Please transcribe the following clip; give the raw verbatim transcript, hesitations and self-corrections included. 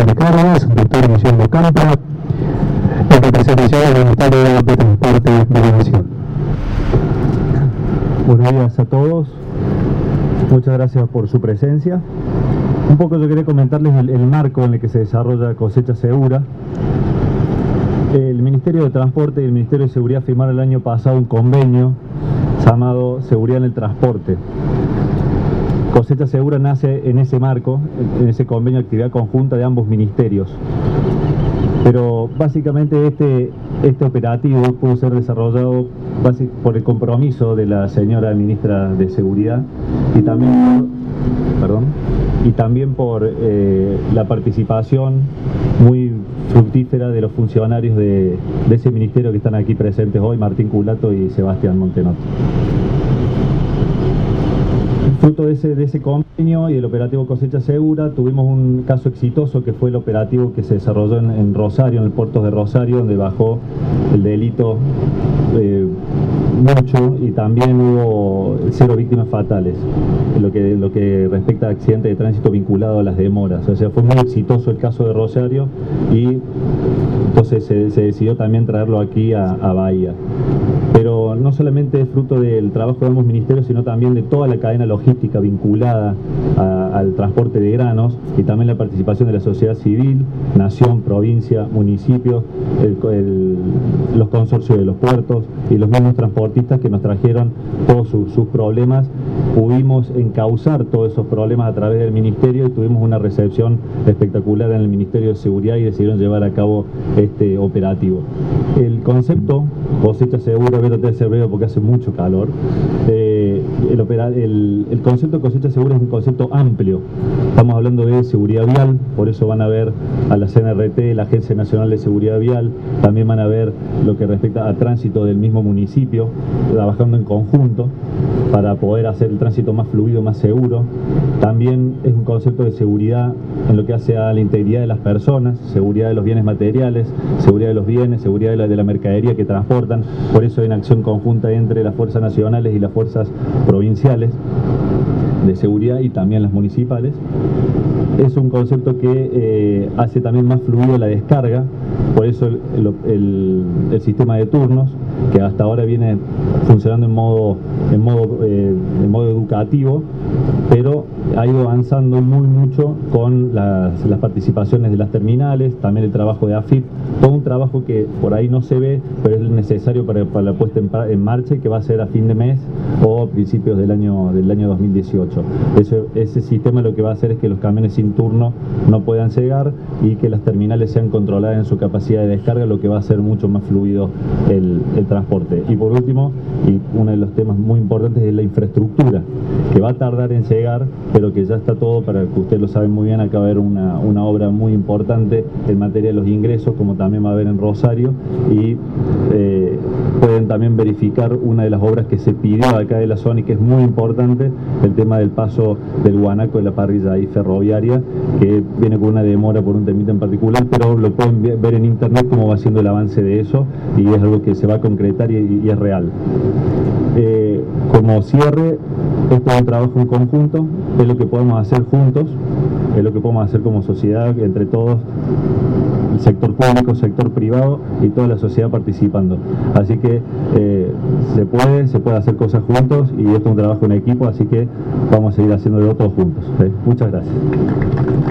General de Cargas, doctor Guillermo Campa, en representación del Ministerio de Transporte de la Nación. Buenos días a todos, muchas gracias por su presencia. Un poco yo quería comentarles el, el marco en el que se desarrolla Cosecha Segura. El Ministerio de Transporte y el Ministerio de Seguridad firmaron el año pasado un convenio llamado Seguridad en el Transporte. Cosecha Segura nace en ese marco, en ese convenio de actividad conjunta de ambos ministerios. Pero básicamente este, este operativo pudo ser desarrollado por el compromiso de la señora ministra de Seguridad y también, perdón, y también por eh, la participación muy fructífera de los funcionarios de, de ese ministerio que están aquí presentes hoy, Martín Culato y Sebastián Montenot. Fruto de ese, de ese convenio y el operativo Cosecha Segura, tuvimos un caso exitoso que fue el operativo que se desarrolló en, en Rosario, en el puerto de Rosario, donde bajó el delito eh, mucho y también hubo cero víctimas fatales en lo que, lo que respecta a accidentes de tránsito vinculado a las demoras. O sea, fue muy exitoso el caso de Rosario y entonces se, se decidió también traerlo aquí a, a Bahía. Pero no solamente es fruto del trabajo de ambos ministerios, sino también de toda la cadena logística vinculada a, al transporte de granos y también la participación de la sociedad civil, nación, provincia, municipios, el, el, los consorcios de los puertos y los mismos transportistas que nos trajeron todos sus, sus problemas. Pudimos encauzar todos esos problemas a través del ministerio y tuvimos una recepción espectacular en el Ministerio de Seguridad y decidieron llevar a cabo este operativo. El concepto Cosecha Segura, voy a tratar de ser breve porque hace mucho calor. Eh, el, opera, el, el concepto de Cosecha Segura es un concepto amplio. Estamos hablando de seguridad vial, por eso van a ver a la C N R T, la Agencia Nacional de Seguridad Vial, también van a ver lo que respecta a tránsito del mismo municipio, trabajando en conjunto para poder hacer el tránsito más fluido, más seguro. También es un concepto de seguridad en lo que hace a la integridad de las personas, seguridad de los bienes materiales, seguridad de los bienes, seguridad de la, de la mercadería que transportan. Por eso hay una acción conjunta entre las fuerzas nacionales y las fuerzas provinciales de seguridad y también las municipales. Es un concepto que eh, hace también más fluido la descarga, por eso el, el, el, el sistema de turnos, que hasta ahora viene funcionando en modo, en modo, eh, en modo educativo, pero ha ido avanzando muy mucho con las, las participaciones de las terminales, también el trabajo de A F I P, todo un trabajo que por ahí no se ve, pero es necesario para, para la puesta en, en marcha y que va a ser a fin de mes o principios del año, del año dos mil dieciocho. Ese, ese sistema lo que va a hacer es que los camiones sin turno no puedan llegar y que las terminales sean controladas en su capacidad de descarga, lo que va a hacer mucho más fluido el, el transporte. Y por último, y uno de los temas muy importantes es la infraestructura, que va a tardar en llegar, pero que ya está todo, para que ustedes lo saben muy bien, acá va a haber una, una obra muy importante en materia de los ingresos, como también va a haber en Rosario, y eh, pueden también verificar una de las obras que se pidió acá de la zona y que es muy importante, el tema del paso del Guanaco de la parrilla ahí ferroviaria, que viene con una demora por un temita en particular, pero lo pueden ver en internet cómo va siendo el avance de eso y es algo que se va a concretar y, y es real. Eh, como cierre, esto es un trabajo en conjunto, es lo que podemos hacer juntos, es lo que podemos hacer como sociedad, entre todos, el sector público, sector privado y toda la sociedad participando. Así que eh, se puede, se puede hacer cosas juntos y esto es un trabajo en equipo, así que vamos a seguir haciéndolo todos juntos. ¿Sí? Muchas gracias.